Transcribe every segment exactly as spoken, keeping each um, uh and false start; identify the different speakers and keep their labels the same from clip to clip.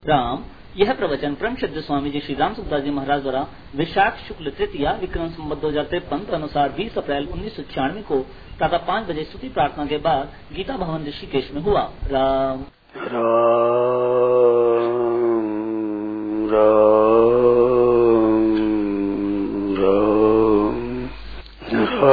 Speaker 1: राम। यह प्रवचन परम श्रद्धेय स्वामी जी श्री राम सुखदास जी महाराज द्वारा विशाख शुक्ल तृतीया विक्रम संवत दो हजार तिरपन के अनुसार बीस अप्रैल उन्नीस सौ छियानवे को प्रातः पाँच बजे स्तुति प्रार्थना के बाद गीता भवन ऋषिकेश में हुआ। राम
Speaker 2: राम राम राम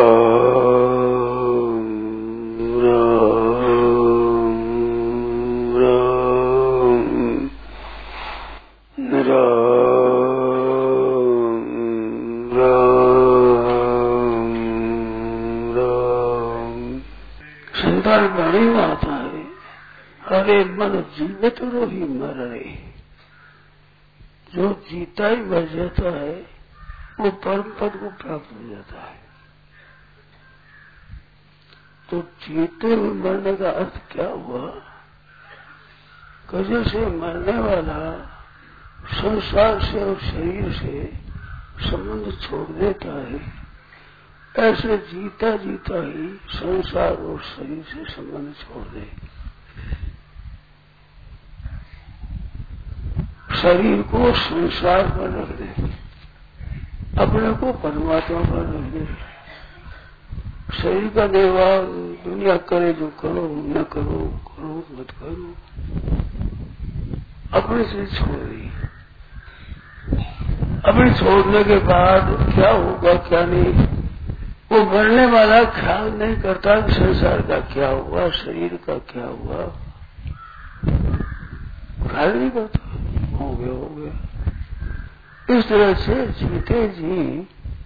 Speaker 2: वाणी में आता है, अरे मन जीवित रोही मर रहे। जो जीता ही मर जाता है वो परम पद को प्राप्त हो जाता है। तो जीते हुए मरने का अर्थ क्या हुआ? कजे से मरने वाला संसार से और शरीर से संबंध छोड़ देता है, ऐसे जीता जीता ही संसार और शरीर से संबंध छोड़ दे। शरीर को संसार पर रख दे, अपने को परमात्मा पर रख दे। शरीर का निर्वाह दुनिया करे जो करो, न करो करो मत करो, अपने से छोड़ दी। अपने छोड़ने के बाद क्या होगा क्या नहीं, वो मरने वाला ख्याल नहीं करता कि संसार का क्या हुआ, शरीर का क्या हुआ, ख्याल नहीं करता। हो गया हो गया। इस तरह से जीते जी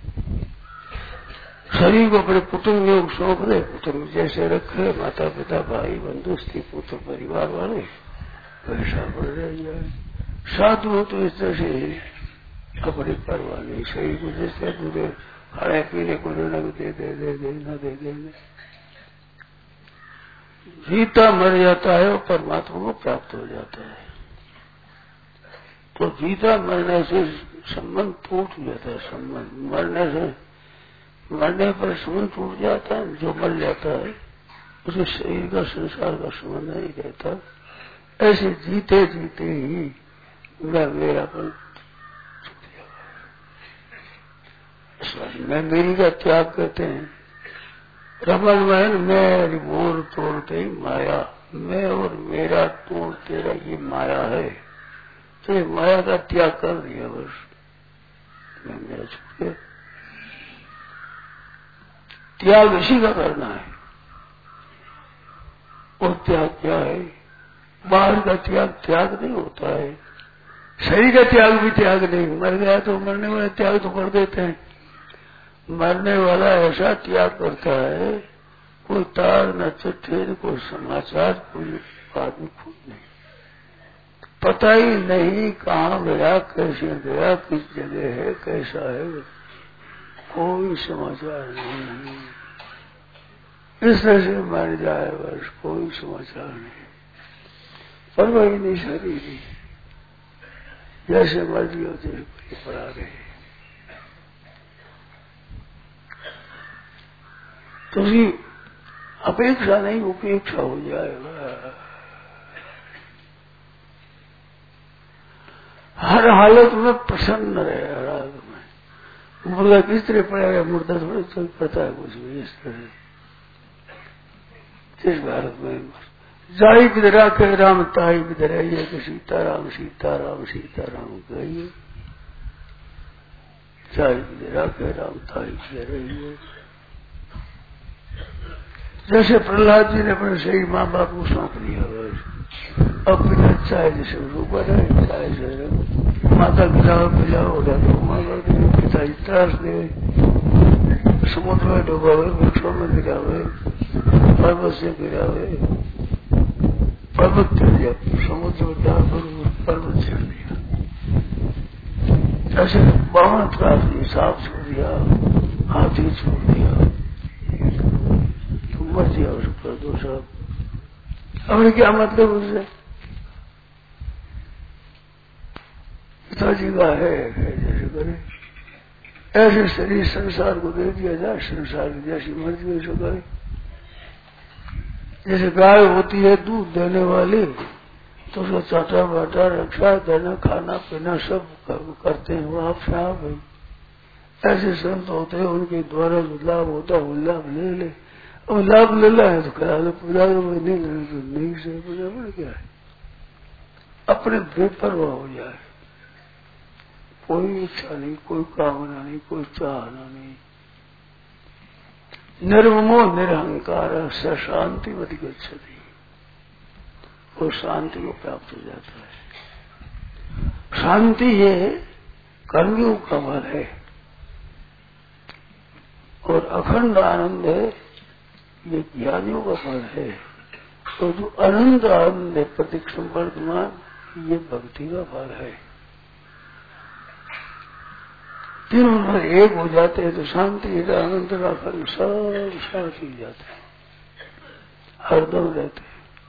Speaker 2: शरीर को अपने कुटुंब में सौंप दे, कुटुंब जैसे रखे, माता पिता भाई बंधु स्त्री पुत्र परिवार वाले, वैसा बढ़ जाए। साधु हो तो इस तरह से अपनी परवाह नहीं, शरीर को जैसे दूसरे खाने पीने को न दे दे दे दे न दे दे जीता मर जाता है और परमात्मा को प्राप्त हो जाता है। तो जीता मरने से संबंध टूट जाता है। संबंध मरने से मरने पर संबंध टूट जाता है। जो मर जाता है उसे शरीर का संसार का संबंध नहीं रहता। ऐसे जीते जीते ही मैं मेरापन मैं मेरी का त्याग करते हैं। रमन महल मैं मोर तोड़ते ही माया, मैं और मेरा तोड़ तेरा ये माया है। तो ये माया का त्याग कर दिया, बस मैं मेरा छूट गया। त्याग इसी का करना है। और त्याग क्या है? बाहर का त्याग त्याग नहीं होता है। शरीर का त्याग भी त्याग नहीं। मर गया तो मरने वाला त्याग तो कर देते हैं। मरने वाला ऐसा त्याग करता है, कोई तार न चिट्ठी कोई समाचार, कोई आदमी खुद नहीं, पता ही नहीं कहाँ गया, कैसे गया, किस जगह है, कैसा है, कोई समाचार नहीं। इस तरह से मर जाए बस, कोई समाचार नहीं, परवाह ही नहीं। शरीर जैसे मर्जी होते कोई पड़ा रहे। तो अपेक्षा नहीं उपेक्षा हो जाएगा। हर हालत में प्रसन्न रहे। हर हालत में मुर्दा किस तरह पड़ेगा, मुर्दा थोड़ी तो पता है कुछ भी। इस तरह जिस भारत में जाई किधरा के राम ताई किधर है कि सीताराम सीताराम सीताराम कहिए। जाई किधरा के राम ताई किधर है। जैसे प्रहलाद जी ने अपने सही माँ बाप को सौंप दिया, बस अब बिना चाहे जैसे रूपा रहे, चाहे जैसे माता पिलाओ पिलाओ उड़ा तो माँ बाप पिताजी त्रास दे, समुद्र में डूबावे, वृक्षों में गिरावे, पर्वत से गिरावे, पर्वत चढ़ दिया, समुद्र में डाल पर्वत चढ़ दिया। ऐसे बावन त्रास दिए, सांप छोड़ दिया, हाथी छोड़ दिया, मर दिया उस पर दो साहब। हमने क्या मतलब उससे? पिताजी का है जैसे करे, ऐसे शरीर संसार को दे दिया जाए, संसार की जैसी मर्जी वैसे करे। जैसे गाय होती है दूध देने वाली, तो उसको चाटा बाटा रक्षा देना खाना पीना सब करते हैं। वो आप साहब है, ऐसे संत होते हैं, उनके द्वारा जो लाभ होता है वो लाभ ले ले। अब लाभ लेना है तो करा लो, पूजा नहीं लेना तो नहीं से पूजा बन क्या है, अपने बेपरवाह हो जाए। कोई इच्छा नहीं, कोई कामना नहीं, कोई चाहना नहीं। निर्ममो निरहंकार स शांति मत गच्छति, वो शांति को प्राप्त हो जाता है। शांति ये कर्मयोग का फल है और अखंड आनंद है ये ज्ञानियों का फल है। और जो अनंत आनंद है प्रतीक्षण वर्तमान ये भक्ति का फल है। तीनों में एक हो जाते हैं तो शांति आनंद का फल सब साथ ही जाते हैं, हरदम रहते हैं।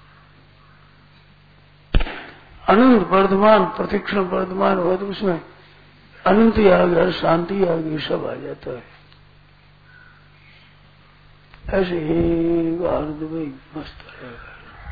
Speaker 2: अनंत वर्धमान प्रतीक्षण वर्धमान हुआ तो उसमें अनंत आ गया, शांति आ गई, सब आ जाता है। ऐसे ही आनंद में मस्त रहेगा।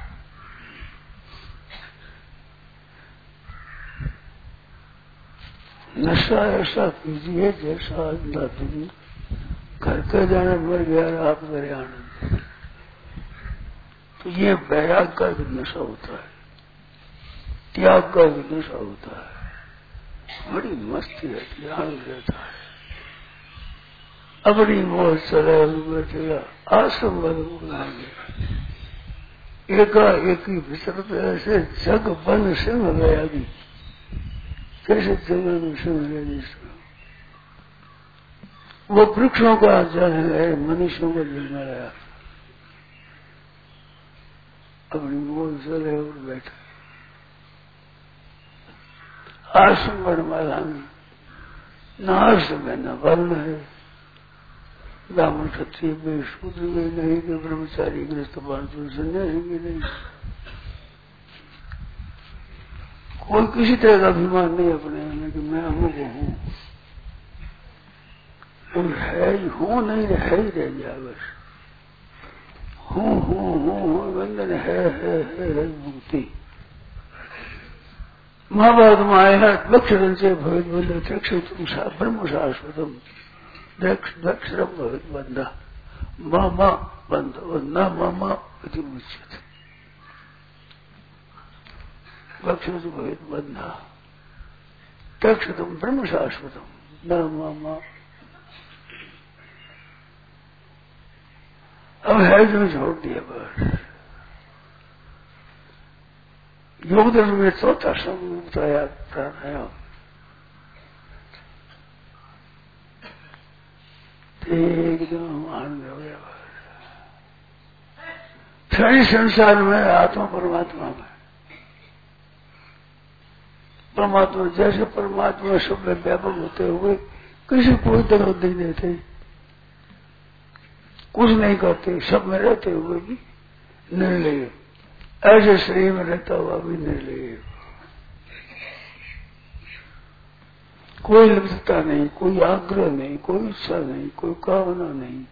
Speaker 2: नशा ऐसा कीजिए जैसा न तुम घर के जाने मर गया आप मेरे आनंद। तो ये वैराग का भी नशा होता है, त्याग का भी नशा होता है। बड़ी मस्ती रहती है, आनंद रहता है। अपनी मौज चले बैठेगा, आश्रम वाले बनाएंगे एका एक ही विचरत ऐसे जग बन सिंह गया भी, कैसे जगह में सिंह गया जिसका वो वृक्षों का जल है, मनुष्यों का जल में रहा। अपनी मौज चले और बैठा आश्रम बनवाला में न आश्रम है न वर्ण है, ब्राह्मण क्षत्रिय में शूद्र में नहीं, कि ब्रह्मचारी गृहस्थ बांधु संन्यासी में नहीं। कोई किसी तरह का अभिमान नहीं अपने में कि मैं अमुक हूँ, कोई है ही हूँ नहीं है ही रह गया बस। हूँ हूँ हूँ हूँ बंधन है है है, है मुक्ति। महाभारत में आया है दक्षरन से भवित बंध तुम ब्रह्म शाश्वतम दक्षरम भवित बंधा मामा बंध और न मामा इति मुच्यते। दक्षर से भवित बंधा दक्षतम ब्रह्म शाश्वतम न मामा। अब है जो छोड़ दिया बस। योग दर्शन में चौथा संग आया प्राणायाम। एकदम आनंद हो गया। सारी संसार में आत्मा परमात्मा में, परमात्मा जैसे परमात्मा सब में व्यापक होते हुए किसी कोई दर्द नहीं देते, कुछ नहीं करते, सब में रहते हुए भी निर्लय, ऐसे शरीर में रहता हुआ भी निर्लय। कोई लिप्तता नहीं, कोई आग्रह नहीं, कोई इच्छा नहीं, कोई कामना नहीं।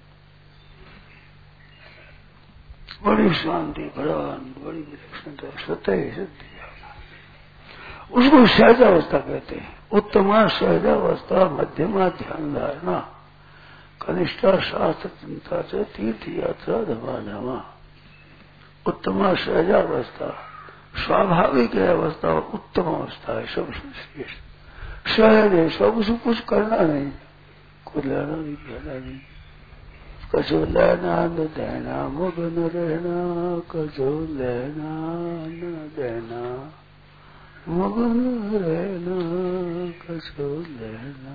Speaker 2: बड़ी शांति, बड़ा आनंद, बड़ी विलक्षणता, सत्य सत्य। उसको सहजावस्था कहते हैं। उत्तमा सहजावस्था, मध्यमा ध्यान धारणा, कनिष्ठा शास्त्र चिंता से तीर्थ यात्रा धमा धमा। उत्तमा सहजावस्था स्वाभाविक अवस्था और उत्तम अवस्था है, सबसे श्रेष्ठ सहज है। सब उसको कुछ करना नहीं, कुछ लेना नहीं देना नहीं, कछो लेना न देना, मगन रहना, कछो लेना न देना, मगन रहना, कछो लेना।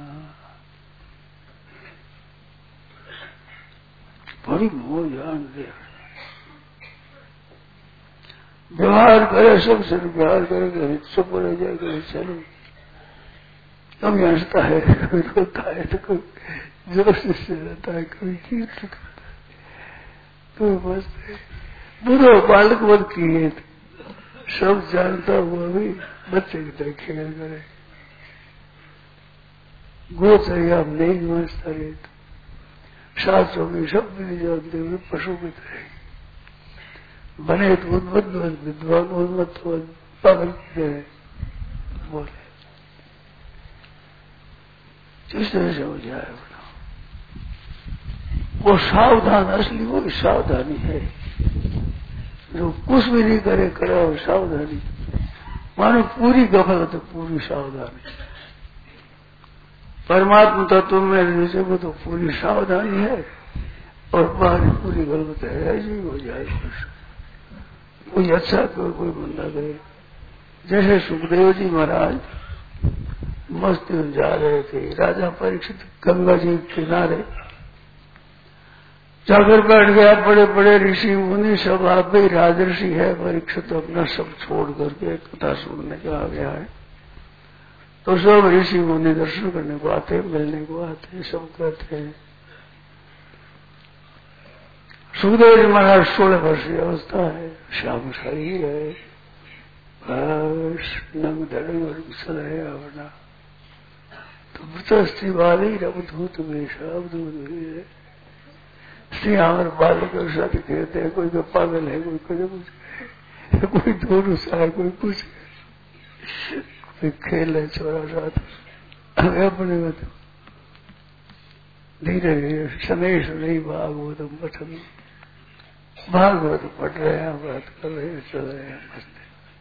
Speaker 2: बड़ी मौज आनंद। व्यवहार करे सबसे, व्यवहार करे कभी चुप रह जाए, कभी चले, कभी हंसता है, कभी रोता है, तो कभी जोर से रहता है, कभी चीख करता है, कभी मस्त है। बुरा बालक मत किए, सब जानता हुआ भी बच्चे की तरह खेल करे। गोचर आप नहीं समझता रहे, शास्त्रों में सब नहीं जानते हुए पशु की तरह बने तो उन्मत्त विद्वान, उन्मत्त पागल बोले जिस तरह से हो जाए बोला वो सावधान, असली वो सावधानी है। जो कुछ भी नहीं करे करे वो सावधानी, मानो पूरी गफलत, पूरी सावधानी। परमात्मा तत्व में रहने से वो तो पूरी सावधानी है और बाहर पूरी गलत है। ऐसे ही हो जाए, कोई अच्छा करे कोई मंदा करे। जैसे सुखदेव जी महाराज मस्ती में जा रहे थे, राजा परीक्षित गंगा जी के किनारे जाकर बैठ गया। बड़े बड़े ऋषि मुनि सब आप भी राजऋषि है, परीक्षित अपना सब छोड़ करके कथा सुनने को आ गया है। तो सब ऋषि मुनि दर्शन करने को आते, मिलने को आते, सब कहते हैं। सुखदेव जी महाराज सोलह वर्ष की अवस्था है, श्याम शरीर है, बस नंग धड़े और कुशल है अपना। तो मृतस्थी वाली अवधूत में अवधूत है श्रीहार बालक के साथ खेलते हैं। कोई तो पागल है, कोई कुछ, कोई दूर सा है, कोई कुछ, कोई खेल है छोरा साथ अपने में। तो धीरे धीरे शनै शनै भागवत पठन, भागवत पढ़ रहे हैं, बात कर रहे हैं, चल रहे हैं मस्त।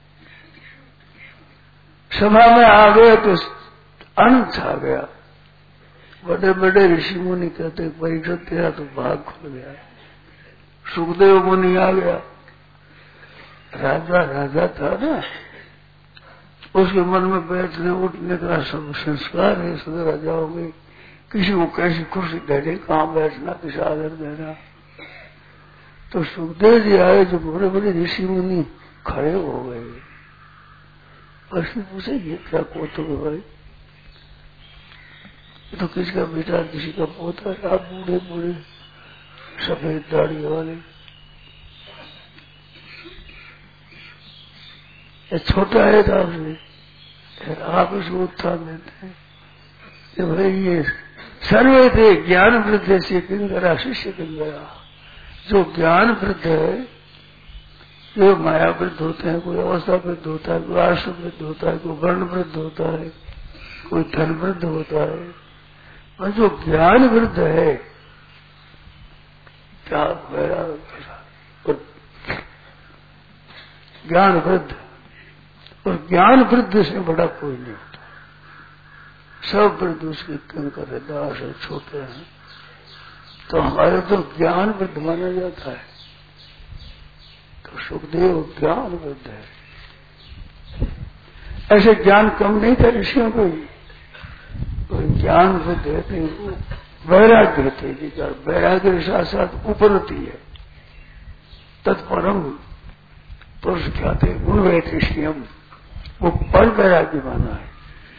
Speaker 2: सभा में आ गए तो आनंद छा गया। बड़े बड़े ऋषि मुनि कहते परीक्षित तेरा तो भाग खुल गया। सुखदेव मुनि आ गया, राजा राजा था ना, उसके मन में बैठने उठने का सब संस्कार है। सदा राजाओं में किसी को कैसी खुशी देने, कहाँ बैठना, किसी आदर देना। तो सुखदेव जी आए, जो बड़े बड़े ऋषि मुनि खड़े हो गए। उसने पूछे ये क्या कौतुक है भाई, तो किसका बेटा, किसी का पोता, आप बूढ़े बूढ़े सफेद दाढ़ी वाले, ये छोटा है तो आपसे आप इसको उत्थान देते हैं कि भाई ये सर्वे थे ज्ञान वृद्ध से किंकरा शिष्य किंकरा। जो ज्ञान वृद्ध है, जो माया वृद्ध होते हैं, कोई अवस्था वृद्ध होता है, कोई आश्रम वृद्ध होता है, कोई वर्ण वृद्ध होता है, कोई धन वृद्ध होता है, और जो ज्ञान वृद्ध है, क्या ज्ञान वृद्ध, और ज्ञान वृद्ध से बड़ा कोई नहीं होता। सब वृद्ध उसके किंकर दास है, छोटे हैं। तो हमारे तो ज्ञान वृद्ध माना जाता है। तो सुखदेव ज्ञान वृद्ध है। ऐसे ज्ञान कम नहीं था ऋषियों को, ज्ञान वृद्ध है, वैराग्य थे। वैराग्य के साथ साथ उपरति है, तत्परम पुरुष ख्याते गुणवैतिष्यम, वो पर वैराग्य माना है।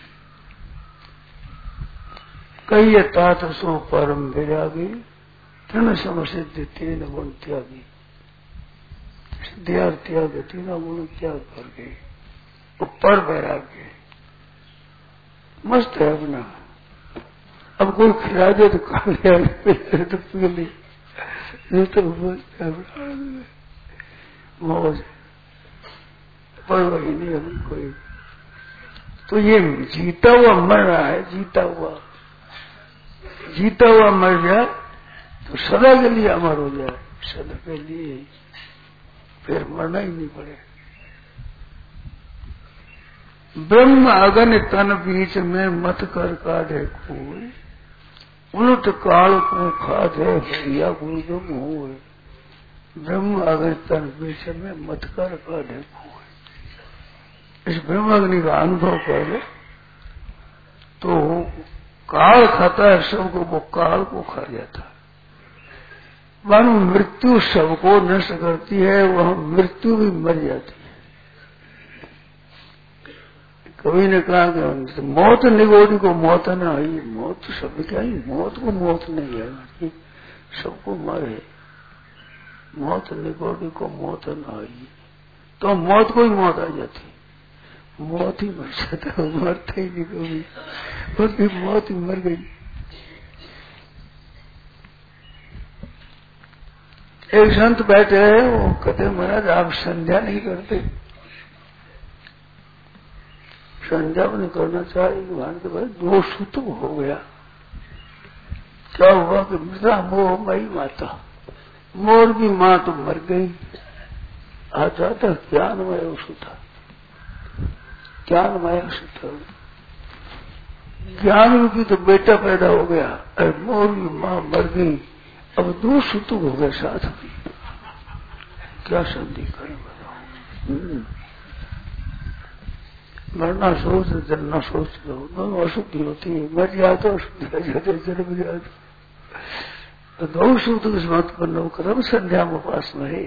Speaker 2: कई तात सो परम वैरागी तृण समसिद्धि तीन गुण त्यागी। सिद्धियार त्याग, तीनों गुण त्याग कर गए, वो पर वैराग्य मस्त है अपना। अब कोई खिला दे तो खा लिया, तो पी ली, नहीं तो मौज पर वही नहीं अभी कोई। तो ये जीता हुआ मर रहा है, जीता हुआ जीता हुआ मर जाए तो सदा के लिए अमर हो जाए, सदा के लिए, फिर मरना ही नहीं पड़े। ब्रह्म अगन तन बीच में मत कर काढ़े कोई, उलट काल को खाधे भैया गुरुदम हो। ब्रह्म अग्नि तन बीच में मत कर काढ़े कोई। इस ब्रह्म अग्नि का अनुभव कर ले तो काल खाता है सबको, वो काल को खा जाता है। मानो मृत्यु सबको नष्ट करती है, वह मृत्यु भी मर जाती है। कवि ने कहा कि मौत निगोड़ी को मौत न आई। मौत तो सब क्या ही, मौत को मौत नहीं है, सबको मरे। मौत निगोड़ी को मौत न आई, तो मौत को ही मौत आ जाती, मौत ही मर जाता है, मरता ही नहीं कभी, बल्कि मौत ही मर गई। एक संत बैठे हैं, वो कहते महाराज आप संध्या नहीं करते। संध्या में करना चाहिए कि भगवान के भाई दो सूत्र हो गया। क्या हुआ कि मृदा मोह मई माता, मोर की माँ तो मर गई, आ जाता ज्ञानमय सूत्र, ज्ञानमय सूत्र, ज्ञान रूपी तो बेटा पैदा हो गया और मोर की माँ मर गई, अब दो सूत्र हो गए साथ में। क्या संधि करें बताओ? मरना सोच जन्ना सोच लो, दोनों अशुद्धि होती है। मर जाए तो अशुद्धि हो जाते, जन्म जाए तो दो सूत्र से मत करना कर्म संध्या में उपास में है,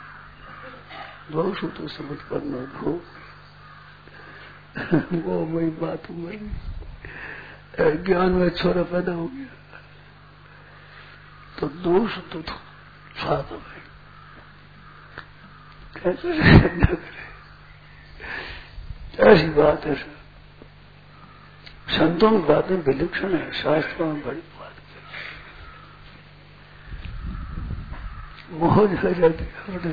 Speaker 2: दो सूत्र से मत करना भू वो मई बात मरी, ज्ञान में छोरा पैदा हो गया तो दो सूत्र तो साथ हो गए। कैसे ऐसी बात है सर, संतों की बातें विलक्षण है, शास्त्रों में बड़ी बात है। मौज हो जाती है,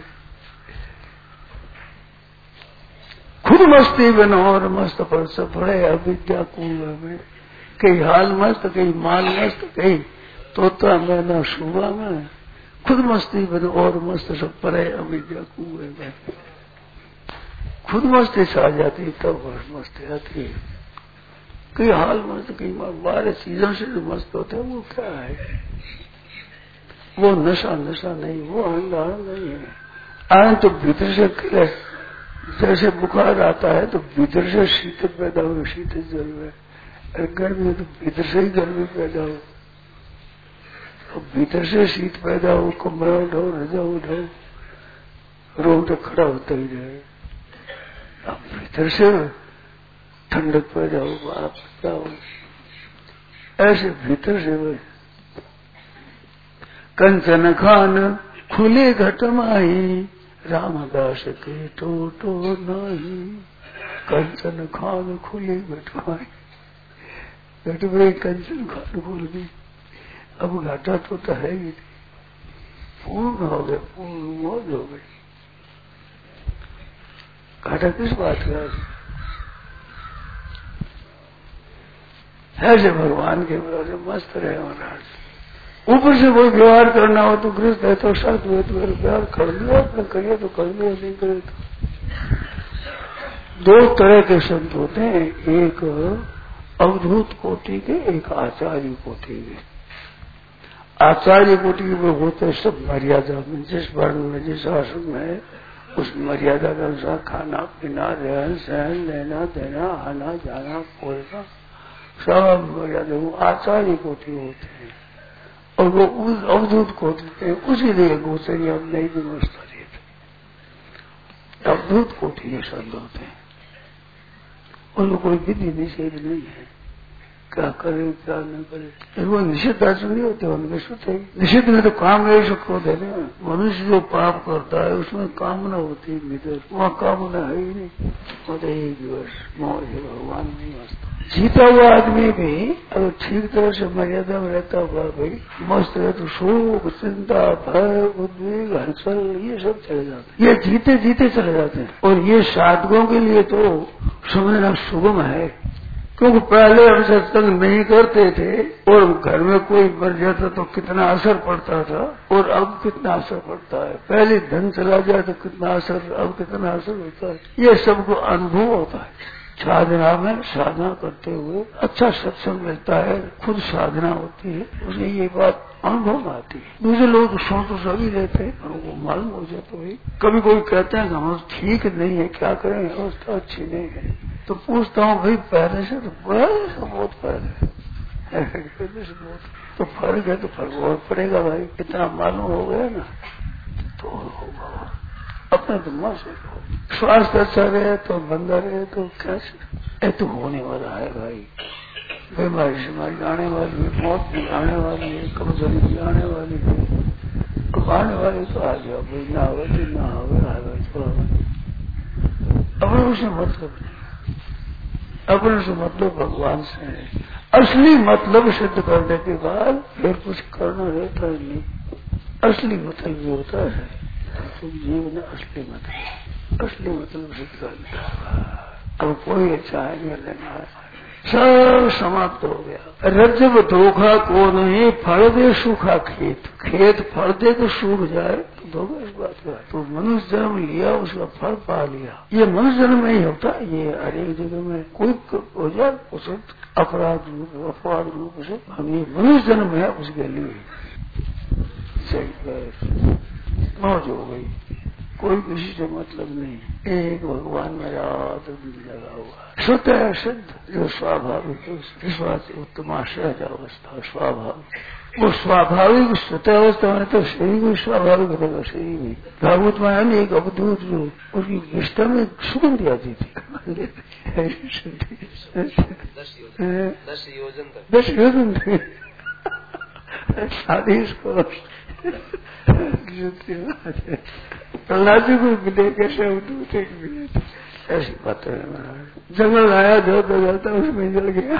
Speaker 2: खुद मस्ती बनो और मस्त पर सब पड़े अविद्या कुएं में, कहीं हाल मस्त, कहीं माल मस्त, कहीं तोता में न सुबह में, खुद मस्ती बनो और मस्त सब पड़े अविद्या कुएं में। खुद मस्ती से आ जाती तब तो मस्ती आती है, कई हाल मस्त, कई बारह चीजों से जो मस्त होते हैं वो क्या है? वो नशा नशा नहीं, वो आनंद आनंद नहीं है। आनंद तो भीतर से खिले, जैसे बुखार आता है तो भीतर से शीतल पैदा हो, शीतल जल में, और गर्मी तो भीतर से ही गर्मी पैदा हो, और भीतर से शीत पैदा हो, कमरा उठाओ, रजा उठाओ, रोग तो खड़ा होता ही रहे। अब भीतर से ठंडक पैदा हो, बाप पैदा हो, ऐसे भीतर से वो कंचन खान खुले घट माही, रामदास के टोटो नहीं। कंचन खान खुले घट माही, घट में कंचन खान खुल गई, अब घाटा तो, तो है ही नहीं, पूर्ण हो गया, पूर्ण मौज हो गई। घाटा किस बात का? ऐसे भगवान के बराबर मस्त रहे महाराज। ऊपर से कोई व्यवहार करना हो तो गृहस्थ है तो साथ में तो व्यवहार कर लिया, अपने करिए तो कर लिया, नहीं करे तो। दो तरह के संत होते हैं, एक अवधूत कोटि के, एक आचार्य कोटि के। आचार्य कोटि के वो होते सब मर्यादा में, जिस वर्ण में जिस आश्रम में है उस मर्यादा के अनुसार खाना पीना, रहन सहन, लेना देना, आना जाना, बोलना, सब मर्यादा वो आचार्य कोटि होते हैं। और वो उस अवधूत कोटि थे, उसी लिए गोचरी अब नई व्यवस्था देते। अवधूत कोटि के संत होते हैं, उनको कोई विधि निषेध नहीं है, क्या करे क्या न करे। वो निषिद्ध आचरण नहीं होते, उनके शुद्ध है। निषिद्ध में तो काम नहीं सुखो देने, मनुष्य जो पाप करता है उसमें कामना होती है भीतर, वहाँ कामना है ही नहीं, वो तो एक दिवस मौज है, भगवान नहीं मस्त। जीता हुआ आदमी भी अगर ठीक तरह से मर्यादा में रहता हुआ भाई मस्त रहे तो शोक, चिंता, भय, उद्वेग, हलचल ये सब चले जाते हैं, ये जीते जीते चले जाते हैं। और ये साधकों के लिए तो समझना सुगम है, क्योंकि पहले हम सत्संग नहीं करते थे और घर में कोई मर जाता तो कितना असर पड़ता था, और अब कितना असर पड़ता है। पहले धन चला जाए तो कितना असर, अब कितना असर होता है, ये सबको अनुभव होता है। साधना में साधना करते हुए अच्छा सत्संग मिलता है, खुद साधना होती है, उसे ये बात अनुभव में आती है। दूसरे लोग सो तो सभी रहते हैं, उनको मालूम हो जाता है। कभी कोई कहते हैं कि हम ठीक नहीं है, क्या करें, अवस्था अच्छी नहीं है, तो पूछता हूँ भाई पहले से तो पहले से बहुत फर्क है, पहले से बहुत तो फर्क है, तो फर्क और पड़ेगा भाई, कितना मालूम हो गया ना तो होगा। अपने तो मत सोचो, स्वास्थ्य अच्छा रहे तो बंदा रहे तो कैसे, ये तो होने वाला है भाई। बीमारी बीमारी आने वाली है, मौत भी आने वाली है, कमजोरी भी आने वाली है, अब आने वाली तो आ गया भाई, ना आवे तो ना आवे, आवे तो आवे। अपने उसे मतलब नहीं, अपने से मतलब भगवान से है। असली मतलब सिद्ध करने के बाद फिर कुछ करना रहता है नहीं। असली मतलब ये होता है तो जीवन असली मतलब, असली मतलब सिद्ध करने का अब कोई अच्छा है लेना है, सब समाप्त हो गया। रज्जब धोखा को नहीं, फल दे सूखा खेत, खेत फल दे तो सूख जाए तो धोखा इस बात का। तो मनुष्य जन्म लिया, उसका फल पा लिया। ये मनुष्य जन्म में ही होता है, ये हर एक जगह में कोई हो जाए उसे अपराध रूप अपराध रूप से, हम ये मनुष्य जन्म है उसके लिए सही मौज हो गई, कोई किसी से मतलब नहीं, एक भगवान में रात दिन लगा हुआ। शुद्ध है सिद्ध जो स्वाभाविक है, इस बात से उत्तम सहज अवस्था स्वाभाविक। वो स्वाभाविक शुद्ध अवस्था में तो शरीर भी स्वाभाविक रहेगा, शरीर भी। भागवत में एक अवधूत जो उसकी निष्ठा में सुगंध आती थी, दस योजन थे शादी इसको प्रहलाद जी को मिले कैसे अवधूत एक मिले, ऐसी बात है। जंगल आया जो तो जलता उसमें जल गया,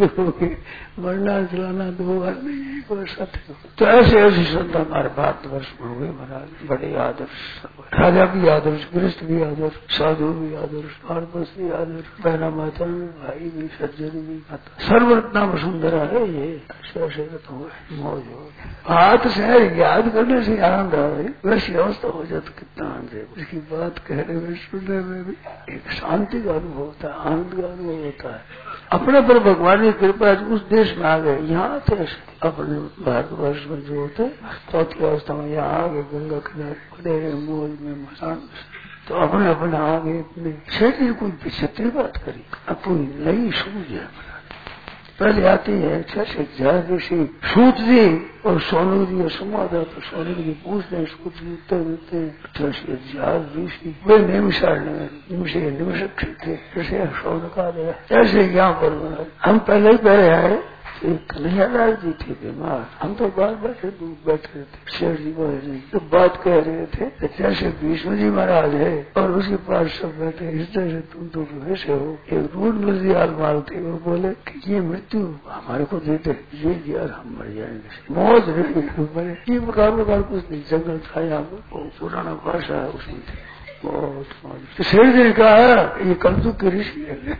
Speaker 2: मरना जलाना दो बार नहीं है, एक बार साथ। तो ऐसे ऐसी श्रद्धा हमारे भारतवर्ष में हुए महाराज, बड़े आदर्श, राजा भी आदर्श, गृहस्थ भी आदर्श, साधु भी आदर्श, भारतवर्ष भी आदर्श, बहना माता भी, भाई भी, सज्जन भी, सर्वरत्ना सुंदर है ये। ऐसे ऐसे हुए मौज हो हाथ से याद करने से आनंद आ रही, वैसी अवस्था हो जाए तो कितना आनंद है। उसकी बात कहने में सुनने में भी एक शांति का अनुभव होता है, आनंद का अनुभव होता है। अपने पर भगवान की कृपा उस देश में आ गए, यहाँ आते अपने भारतवर्ष में जो होते चौथी अवस्था में यहाँ आ गए, गंगा किनारे खड़े मौज में मसान, तो अपने अपने आ गए अपने शरीर कोई विचित्र बात करी, अपनी नई सूझ है। पहले आती है छह हजार ऋषि सूत जी और सोनू जी और समाधा, तो सोनू जी पूछते हैं, सूत जी उत्तर देते हैं। छह हजार ऋषि वे निमिषार निमिष निमिषक थे, जैसे सोन का दिया। ऐसे यहाँ पर हम पहले ही पहले आए, कन्हैयालाल जी थे बीमार, हम तो बाहर बैठे दूर बैठे थे, शेर जी जी तो बात कह रहे थे जैसे भीष्म जी महाराज है और उसके पास सब बैठे, इस तरह से तुम तो वैसे हो। एक रूढ़ मिर्जियाल मारते वो बोले कि ये मृत्यु हमारे को देते, ये यार हम मर जाएंगे, मौज नहीं, ये प्रकार प्रकार कुछ नहीं, जंगल था यहाँ पर, पुराना भाषा है उसमें थे बहुत मौज। तो शेर जी ने कहा ये कलयुग के ऋषि है,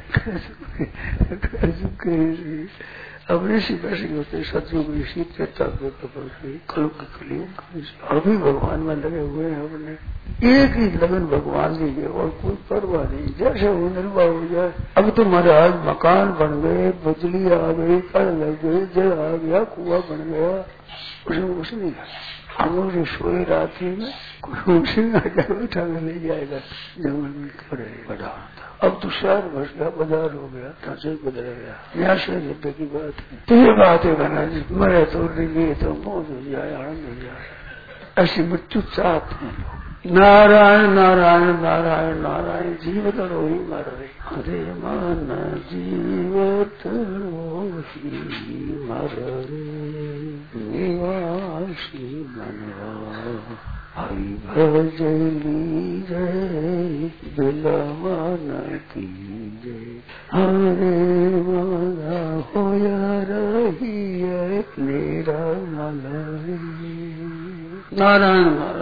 Speaker 2: कलयुग के ऋषि। अब ऋषि वैसे होते सतयुग ऋषि, त्रेता कलयुग कलयुग, अभी भगवान में लगे हुए हैं। अपने एक ही लगन भगवान की है और कोई परवाह नहीं, जैसे वो निर्वाह हो जाए। अब तो महाराज मकान बन गए, बिजली आ गई, कर लग गई, जल आ गया, कुआ बन गया, उसमें कुछ नहीं है। हम लोग सोए रात्रि में कोई उसी में उठा कर ले जाएगा, जंगल में खड़े बड़ा। अब तो शहर बस गया, बाजार हो गया, ढांचे बदल गया, यहाँ से रुपये की बात है। तो ये बात है कहना जी मरे तो ये तो मौज हो जाए, आनंद हो जाए, ऐसी मृत्यु चाहते हैं लोग। नारायण नारायण नारायण नारायण जीवत रोही मर रही, हरे मन जीवत रोही मर निवासी मनवा, हरि भजली जय बिलवन की जय, हरे माला होया रही है मेरा नारायण नारायण।